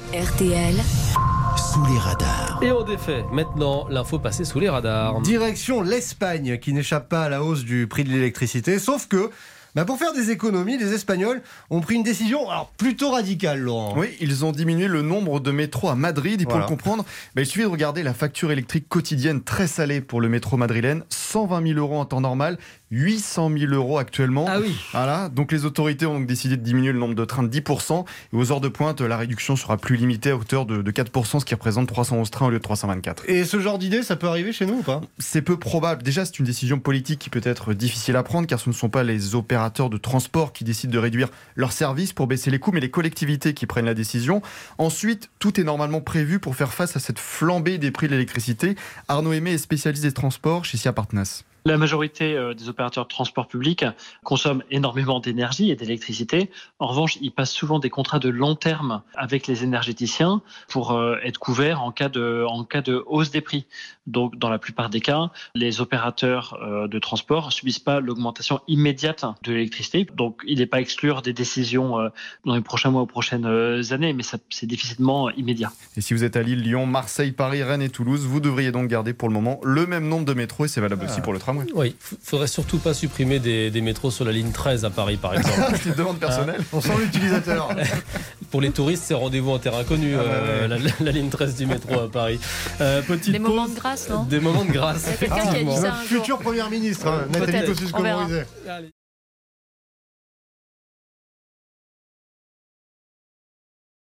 RTL. Sous les radars. Et en effet, maintenant, l'info passée sous les radars. Direction l'Espagne, qui n'échappe pas à la hausse du prix de l'électricité. Sauf que, pour faire des économies, les Espagnols ont pris une décision plutôt radicale, Laurent. Oui, ils ont diminué le nombre de métros à Madrid. Et pour le comprendre, il suffit de regarder la facture électrique quotidienne très salée pour le métro madrilène. 120 000 € en temps normal, 800 000 € actuellement. Ah oui. Voilà, donc les autorités ont donc décidé de diminuer le nombre de trains de 10%. Et aux heures de pointe, la réduction sera plus limitée à hauteur de 4%, ce qui représente 311 trains au lieu de 324. Et ce genre d'idée, ça peut arriver chez nous ou pas ? C'est peu probable. Déjà, c'est une décision politique qui peut être difficile à prendre, car ce ne sont pas les opérateurs de transport qui décident de réduire leurs services pour baisser les coûts, mais les collectivités qui prennent la décision. Ensuite, tout est normalement prévu pour faire face à cette flambée des prix de l'électricité. Arnaud Aimé est spécialiste des transports chez SIA Partners. La majorité des opérateurs de transport public consomment énormément d'énergie et d'électricité. En revanche, ils passent souvent des contrats de long terme avec les énergéticiens pour être couverts en cas de hausse des prix. Donc, dans la plupart des cas, les opérateurs de transport ne subissent pas l'augmentation immédiate de l'électricité. Donc, il n'est pas à exclure des décisions dans les prochains mois ou prochaines années, mais c'est difficilement immédiat. Et si vous êtes à Lille, Lyon, Marseille, Paris, Rennes et Toulouse, vous devriez donc garder pour le moment le même nombre de métros, et c'est valable aussi pour le tramway. Oui, faudrait surtout pas supprimer des métros sur la ligne 13 à Paris, par exemple. C'est une demande personnelle. On sent l'utilisateur. Pour les touristes, c'est rendez-vous en terre inconnue, la ligne 13 du métro à Paris. Petite Des pause. moments de grâce, non ? Des moments de grâce. Il y a quelqu'un qui a dit ça un jour. Future première ministre, Nathalie Peut-être. On verra. Kosciusko-Morizet.